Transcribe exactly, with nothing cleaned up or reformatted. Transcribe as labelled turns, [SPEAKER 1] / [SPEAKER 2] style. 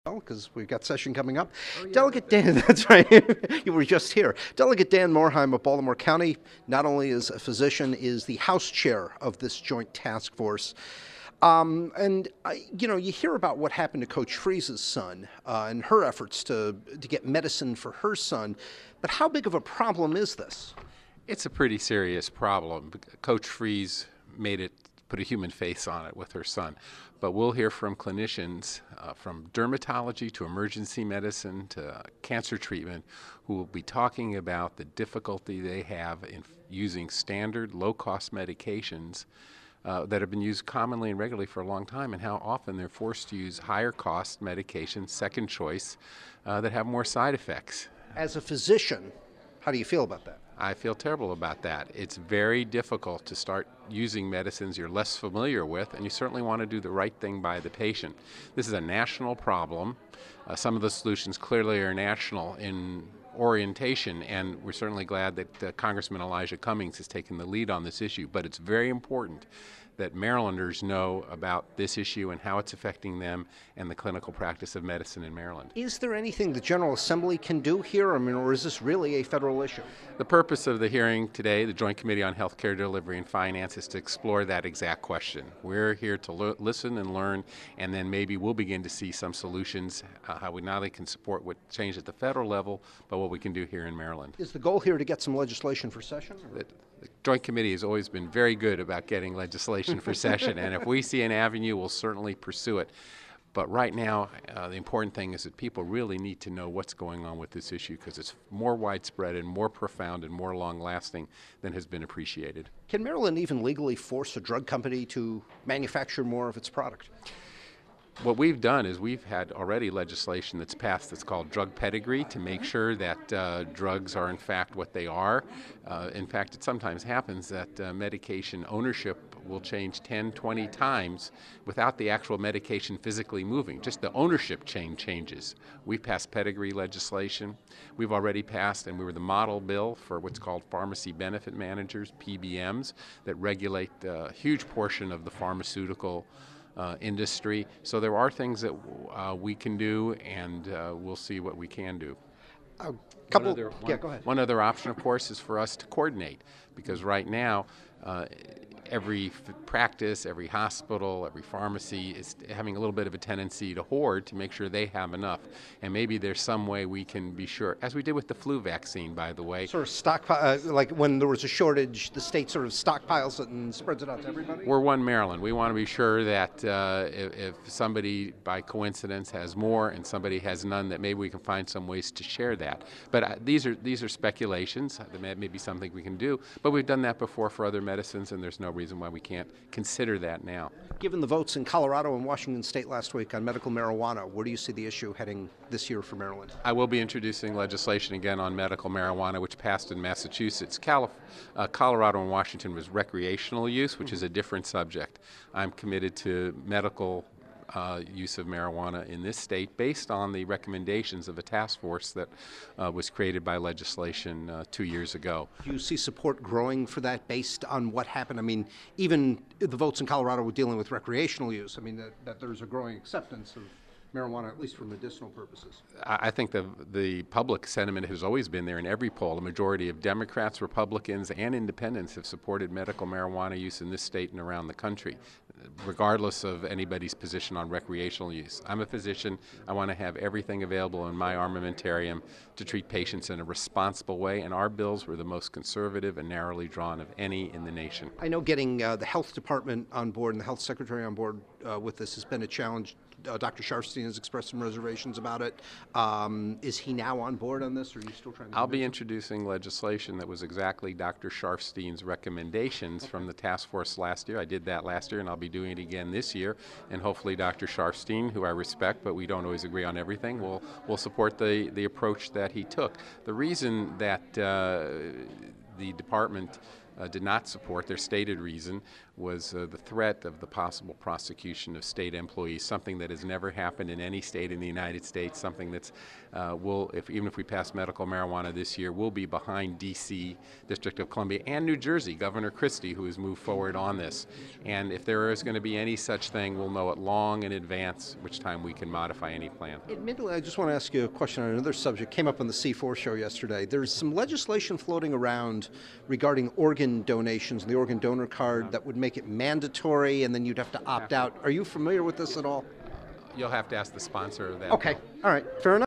[SPEAKER 1] Because we've got session coming up.
[SPEAKER 2] Oh, yeah,
[SPEAKER 1] Delegate Dan, that's right, you were just here. Delegate Dan Morheim of Baltimore County, not only is a physician, is the House Chair of this joint task force. Um, and, I, you know, you hear about what happened to Coach Freese's son uh, and her efforts to, to get medicine for her son, but how big of a problem is this?
[SPEAKER 2] It's a pretty serious problem. Coach Freese made it, put a human face on it with her son. But we'll hear from clinicians uh, from dermatology to emergency medicine to cancer treatment who will be talking about the difficulty they have in using standard low-cost medications uh, that have been used commonly and regularly for a long time, and how often they're forced to use higher-cost medications, second choice, uh, that have more side effects.
[SPEAKER 1] As a physician, how do you feel about that?
[SPEAKER 2] I feel terrible about that. It's very difficult to start using medicines you're less familiar with, and you certainly want to do the right thing by the patient. This is a national problem. Uh, some of the solutions clearly are national in orientation, and we're certainly glad that uh, Congressman Elijah Cummings has taken the lead on this issue. But it's very important that Marylanders know about this issue and how it's affecting them and the clinical practice of medicine in Maryland.
[SPEAKER 1] Is there anything the General Assembly can do here, I mean, or is this really a federal issue?
[SPEAKER 2] The purpose of the hearing today, the Joint Committee on Healthcare Delivery and Finance, is to explore that exact question. We're here to lo- listen and learn, and then maybe we'll begin to see some solutions, uh, how we not only can support what change at the federal level, but what we can do here in Maryland.
[SPEAKER 1] Is the goal here to get some legislation for session?
[SPEAKER 2] The, the Joint Committee has always been very good about getting legislation for session, and if we see an avenue, we'll certainly pursue it. But right now, uh, the important thing is that people really need to know what's going on with this issue, because it's more widespread and more profound and more long-lasting than has been appreciated.
[SPEAKER 1] Can Maryland even legally force a drug company to manufacture more of its product?
[SPEAKER 2] What we've done is we've had already legislation that's passed that's called drug pedigree to make sure that uh, drugs are in fact what they are. Uh, in fact, it sometimes happens that uh, medication ownership will change ten, twenty times without the actual medication physically moving. Just the ownership chain changes. We've passed pedigree legislation. We've already passed, and we were the model bill for what's called pharmacy benefit managers, P B Ms, that regulate a huge portion of the pharmaceutical Uh, industry. So there are things that uh, we can do, and uh, we'll see what we can do.
[SPEAKER 1] A couple,
[SPEAKER 2] one other, one,
[SPEAKER 1] yeah, go ahead.
[SPEAKER 2] One other option, of course, is for us to coordinate, because right now uh, every f- practice, every hospital, every pharmacy is having a little bit of a tendency to hoard to make sure they have enough. And maybe there's some way we can be sure, as we did with the flu vaccine, by the way.
[SPEAKER 1] Sort of stockpile, uh, like when there was a shortage, the state sort of stockpiles it and spreads it out to everybody?
[SPEAKER 2] We're one Maryland. We want to be sure that uh, if, if somebody, by coincidence, has more and somebody has none, that maybe we can find some ways to share that. But uh, these are these are speculations. There may, may be something we can do. But we've done that before for other medicines, and there's no reason why we can't consider that now.
[SPEAKER 1] Given the votes in Colorado and Washington State last week on medical marijuana, where do you see the issue heading this year for Maryland?
[SPEAKER 2] I will be introducing legislation again on medical marijuana, which passed in Massachusetts. Calif- uh, Colorado and Washington was recreational use, which is a different subject. I'm committed to medical Uh, use of marijuana in this state based on the recommendations of a task force that uh, was created by legislation uh, two years ago.
[SPEAKER 1] Do you see support growing for that based on what happened? I mean, even the votes in Colorado were dealing with recreational use. I mean, that, that there's a growing acceptance of marijuana, at least for medicinal purposes.
[SPEAKER 2] I I think the the public sentiment has always been there in every poll. A majority of Democrats, Republicans, and independents have supported medical marijuana use in this state and around the country, regardless of anybody's position on recreational use. I'm a physician. I want to have everything available in my armamentarium to treat patients in a responsible way, and our bills were the most conservative and narrowly drawn of any in the nation.
[SPEAKER 1] I know getting uh, the health department on board and the health secretary on board uh, with this has been a challenge. Uh, Doctor Sharfstein has expressed some reservations about it. Um, is he now on board on this, or are you still trying to?
[SPEAKER 2] I'll be introducing legislation that was exactly Doctor Sharfstein's recommendations okay. from the task force last year. I did that last year, and I'll be doing it again this year. And hopefully Doctor Sharfstein, who I respect, but we don't always agree on everything, will will support the, the approach that he took. The reason that uh, the department uh, did not support. Their stated reason was uh, the threat of the possible prosecution of state employees, something that has never happened in any state in the United States, something that's, uh, will, if, even if we pass medical marijuana this year, we'll be behind D C, District of Columbia, and New Jersey, Governor Christie, who has moved forward on this. And if there is going to be any such thing, we'll know it long in advance, which time we can modify any plan.
[SPEAKER 1] Admittedly, I just want to ask you a question on another subject. Came up on the C four show yesterday. There's some legislation floating around regarding organ donations and the organ donor card that would make it mandatory, and then you'd have to opt out. Are you familiar with this at all?
[SPEAKER 2] You'll have to ask the sponsor of that.
[SPEAKER 1] Okay. All right. Fair enough.